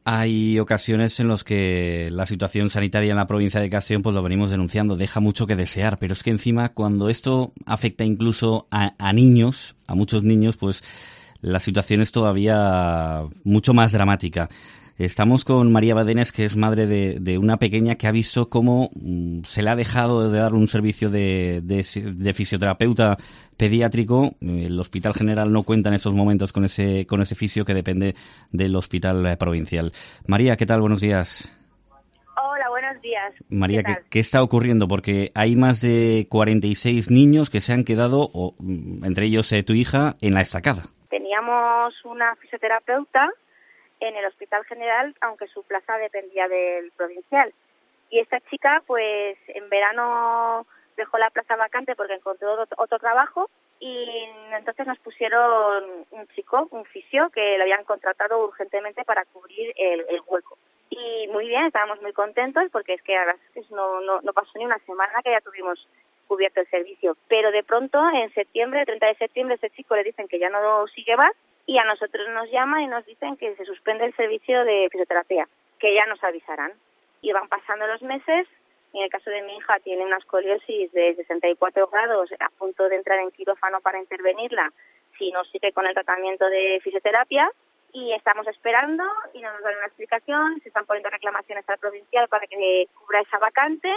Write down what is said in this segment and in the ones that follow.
Hay ocasiones en las que la situación sanitaria en la provincia de Castellón, pues lo venimos denunciando, deja mucho que desear, pero es que encima cuando esto afecta incluso a niños, a muchos niños, pues la situación es todavía mucho más dramática. Estamos con María Badenes, que es madre de una pequeña que ha visto cómo se le ha dejado de dar un servicio de fisioterapeuta pediátrico. El Hospital General no cuenta en estos momentos con ese fisio que depende del Hospital Provincial. María, ¿qué tal? Buenos días. Hola, buenos días. María, ¿qué está ocurriendo? Porque hay más de 46 niños que se han quedado, entre ellos tu hija, en la estacada. Teníamos una fisioterapeuta en el Hospital General, aunque su plaza dependía del provincial. Y esta chica, pues en verano dejó la plaza vacante porque encontró otro trabajo y entonces nos pusieron un fisio, que lo habían contratado urgentemente para cubrir el hueco. Y muy bien, estábamos muy contentos porque es que a veces no pasó ni una semana que ya tuvimos cubierto el servicio. Pero de pronto, en septiembre, el 30 de septiembre, ese chico le dicen que ya no sigue más y a nosotros nos llaman y nos dicen que se suspende el servicio de fisioterapia, que ya nos avisarán. Y van pasando los meses. En el caso de mi hija tiene una escoliosis de 64 grados, a punto de entrar en quirófano para intervenirla si no sigue con el tratamiento de fisioterapia. Y estamos esperando y no nos dan una explicación. Se están poniendo reclamaciones al provincial para que cubra esa vacante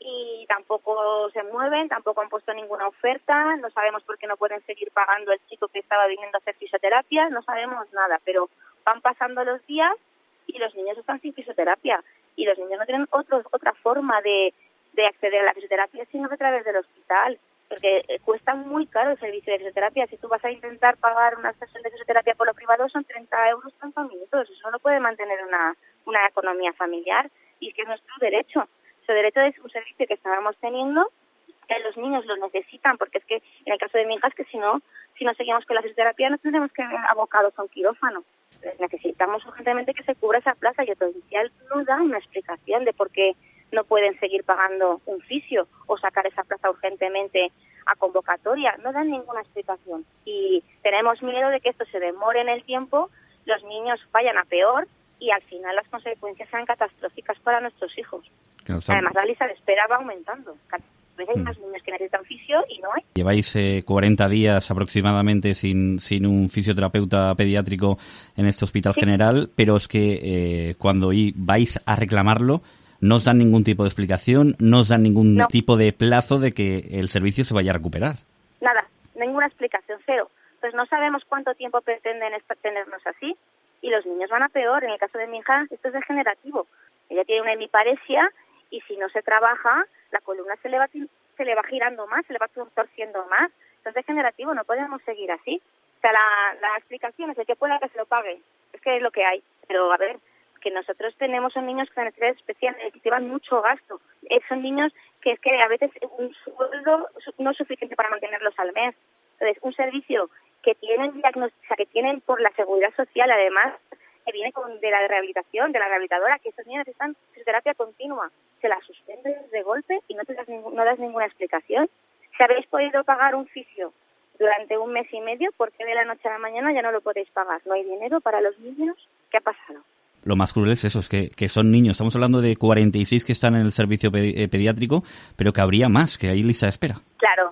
y tampoco se mueven, tampoco han puesto ninguna oferta. No sabemos por qué no pueden seguir pagando el chico que estaba viniendo a hacer fisioterapia. No sabemos nada, pero van pasando los días y los niños están sin fisioterapia. Y los niños no tienen otra forma de acceder a la fisioterapia sino a través del hospital. Porque cuesta muy caro el servicio de fisioterapia. Si tú vas a intentar pagar una sesión de fisioterapia por lo privado, son 30 euros 30 minutos. Eso no puede mantener una economía familiar. Y es que es nuestro derecho. Su derecho es un servicio que estábamos teniendo, que los niños lo necesitan, porque es que en el caso de mi hija es que si no seguimos con la fisioterapia no tendremos que ver abocados a un quirófano. Necesitamos urgentemente que se cubra esa plaza y el provincial no da una explicación de por qué no pueden seguir pagando un fisio o sacar esa plaza urgentemente a convocatoria. No dan ninguna explicación. Y tenemos miedo de que esto se demore en el tiempo, los niños vayan a peor y al final las consecuencias sean catastróficas para nuestros hijos. Además, la lista de espera va aumentando. Cada vez hay más niños que necesitan fisio y no hay. Lleváis 40 días aproximadamente sin un fisioterapeuta pediátrico en este Hospital General, pero es que cuando vais a reclamarlo, no os dan ningún tipo de explicación, no os dan ningún tipo de plazo de que el servicio se vaya a recuperar. Nada, ninguna explicación, cero. Pues no sabemos cuánto tiempo pretenden tenernos así y los niños van a peor. En el caso de mi hija, esto es degenerativo. Ella tiene una hemiparesia y si no se trabaja, la columna se le va girando más, se le va torciendo más. Esto es degenerativo, no podemos seguir así. O sea, la explicación es de que pueda que se lo pague. Es que es lo que hay. Pero, a ver, que nosotros son niños con necesidades especiales que llevan mucho gasto. Son niños que es que a veces un sueldo no es suficiente para mantenerlos al mes. Entonces, un servicio que tienen que tienen por la seguridad social, además, que viene de la rehabilitación, de la rehabilitadora, que estos niños necesitan fisioterapia continua. Se la suspendes de golpe y no das ninguna explicación. Si habéis podido pagar un fisio durante un mes y medio, ¿por qué de la noche a la mañana ya no lo podéis pagar? ¿No hay dinero para los niños? ¿Qué ha pasado? Lo más cruel es eso, es que son niños. Estamos hablando de 46 que están en el servicio pediátrico, pero que habría más, que hay lista de espera. Claro.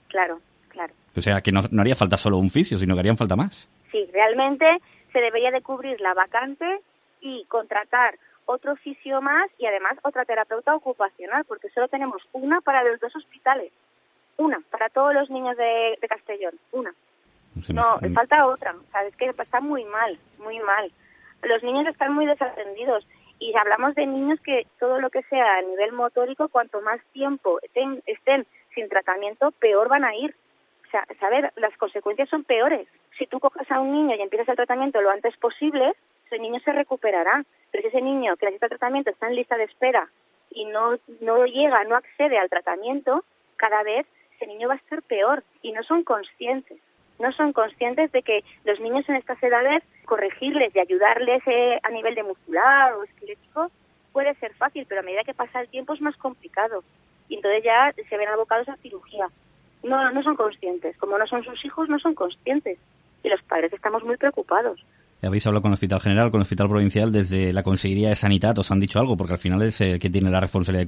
O sea, que no haría falta solo un fisio, sino que harían falta más. Sí, realmente se debería de cubrir la vacante y contratar otro fisio más y además otra terapeuta ocupacional, porque solo tenemos una para los dos hospitales. Una, para todos los niños de Castellón. Una. No, falta otra. O sea, es que está muy mal, muy mal. Los niños están muy desatendidos y hablamos de niños que todo lo que sea a nivel motórico, cuanto más tiempo estén sin tratamiento, peor van a ir. O sea, saber, las consecuencias son peores. Si tú coges a un niño y empiezas el tratamiento lo antes posible, ese niño se recuperará. Pero si ese niño que necesita tratamiento está en lista de espera y no accede al tratamiento, cada vez ese niño va a estar peor y no son conscientes. No son conscientes de que los niños en estas edades, corregirles y ayudarles a nivel de muscular o esquelético puede ser fácil, pero a medida que pasa el tiempo es más complicado. Y entonces ya se ven abocados a cirugía. No son conscientes. Como no son sus hijos, no son conscientes. Y los padres estamos muy preocupados. ¿Habéis hablado con el Hospital General, con el Hospital Provincial, desde la Consejería de Sanidad? ¿Os han dicho algo? Porque al final es el que tiene la responsabilidad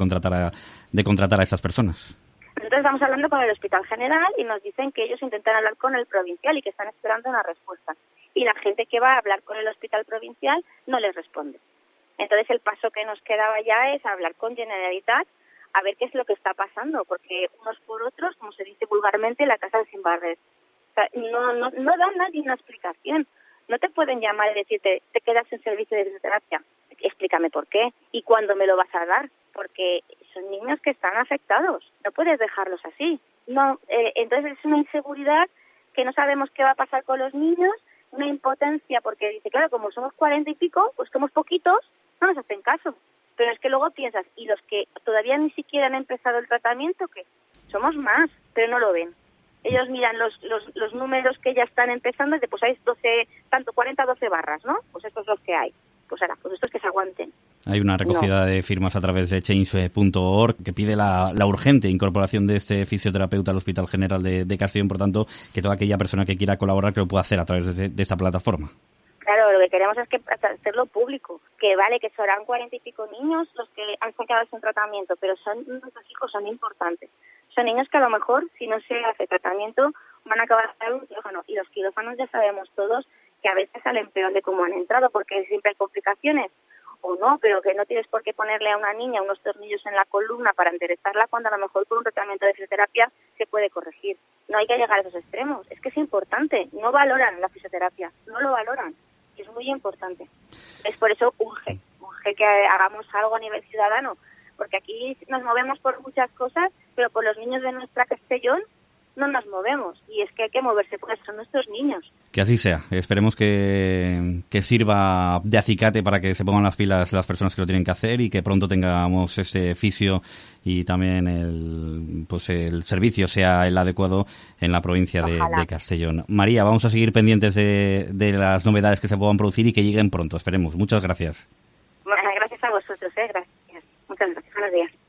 de contratar a esas personas. Nosotros estamos hablando con el Hospital General y nos dicen que ellos intentan hablar con el provincial y que están esperando una respuesta. Y la gente que va a hablar con el Hospital Provincial no les responde. Entonces el paso que nos quedaba ya es hablar con Generalitat a ver qué es lo que está pasando, porque unos por otros, como se dice vulgarmente, la casa sin barrer. O sea, no da nadie una explicación. No te pueden llamar y decirte, te quedas sin servicio de fisioterapia. Explícame por qué y cuándo me lo vas a dar, porque son niños que están afectados. No puedes dejarlos así. No, entonces es una inseguridad que no sabemos qué va a pasar con los niños, una impotencia, porque dice, claro, como somos 40 y pico, pues somos poquitos, no nos hacen caso. Pero es que luego piensas, y los que todavía ni siquiera han empezado el tratamiento, que somos más, pero no lo ven. Ellos miran los números que ya están empezando y dicen, pues hay 12, tanto 40, 12 barras, ¿no? Pues estos son los que hay. Pues ahora, pues estos que se aguanten. Hay una recogida de firmas a través de change.org que pide la urgente incorporación de este fisioterapeuta al Hospital General de Castellón, por tanto, que toda aquella persona que quiera colaborar que lo pueda hacer a través de esta plataforma. Claro, lo que queremos es que hacerlo público, que vale, que serán 40 y pico niños los que han sacado sin tratamiento, pero nuestros hijos son importantes. Son niños que a lo mejor, si no se hace tratamiento, van a acabar en un quirófano. Y los quirófanos ya sabemos todos que a veces salen peor de cómo han entrado, porque siempre hay complicaciones. O no, pero que no tienes por qué ponerle a una niña unos tornillos en la columna para enderezarla cuando a lo mejor con un tratamiento de fisioterapia se puede corregir. No hay que llegar a esos extremos. Es que es importante. No valoran la fisioterapia. No lo valoran. Es muy importante. Es por eso urge que hagamos algo a nivel ciudadano, porque aquí nos movemos por muchas cosas, pero por los niños de nuestra Castellón no nos movemos, y es que hay que moverse porque son nuestros niños. Que así sea. Esperemos que sirva de acicate para que se pongan las pilas las personas que lo tienen que hacer y que pronto tengamos este fisio y también el servicio sea el adecuado en la provincia de Castellón. María, vamos a seguir pendientes de las novedades que se puedan producir y que lleguen pronto. Esperemos. Muchas gracias. Bueno, gracias a vosotros. Gracias. Muchas gracias. Buenos días.